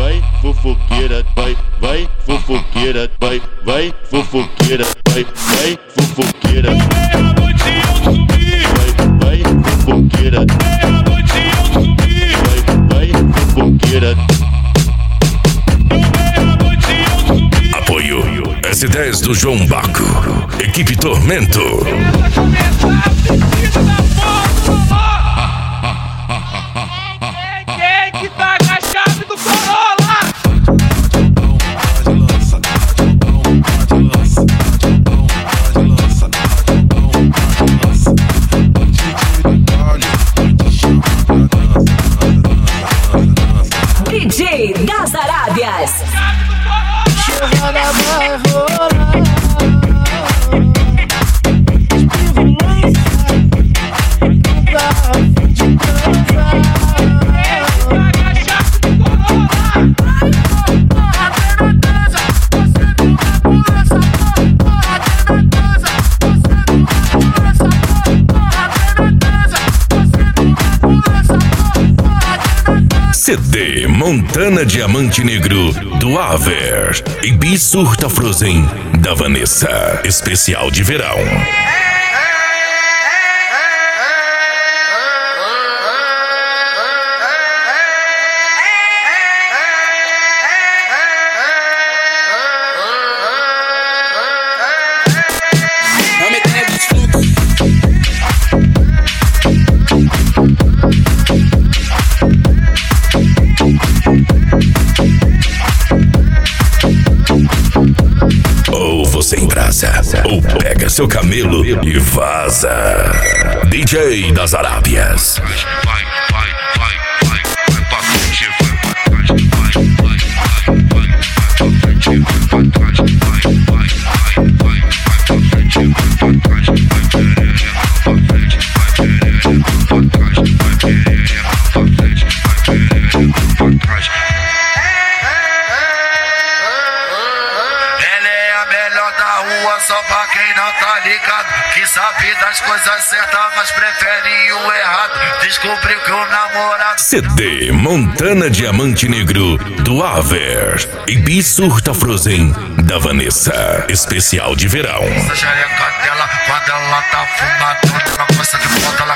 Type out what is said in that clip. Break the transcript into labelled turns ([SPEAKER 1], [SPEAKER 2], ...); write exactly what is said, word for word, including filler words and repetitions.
[SPEAKER 1] vai fofoqueira, vai, vai fofoqueira, vai, vai fofoqueira, vai, vai fofoqueira.
[SPEAKER 2] Meia-noite eu subi,
[SPEAKER 1] vai, vai fofoqueira,
[SPEAKER 2] meia-noite eu subi,
[SPEAKER 1] vai, vai fofoqueira.
[SPEAKER 2] meia-noite eu subi.
[SPEAKER 3] Apoio S dez do João Baco, equipe Tormento.
[SPEAKER 2] Essa começar a precisa da porra. Quem que tá com a chave do Corolla?
[SPEAKER 4] D J das Arábias.
[SPEAKER 2] Chave do Corolla.
[SPEAKER 5] Chegada vai rolar.
[SPEAKER 3] C D Montana Diamante Negro do Aver e Bisurta Frozen da Vanessa, especial de verão. Ou você embrasa, ou pega seu camelo e vaza. D J das Arábias.
[SPEAKER 6] Vai, vai, vai, vai, vai pra frente, vai pra trás, vai, vai, vai, vai, vai pra frente, vai pra trás, vai, vai, vai, vai, vai pra frente, vai pra trás, vai perereca pra frente, vai perereca pra trás, vai perereca pra frente, vai perereca pra trás. Ela é a melhor da rua, só pra quem não tá ligado, que sabe das coisas certas, mas prefere o errado. Descobriu que o namorado
[SPEAKER 3] C D Montana Diamante Negro do Aver e Bisurta Frozen da Vanessa, especial de verão.
[SPEAKER 6] essa xereca dela, quando ela tá fumando, ela gosta de foto, ela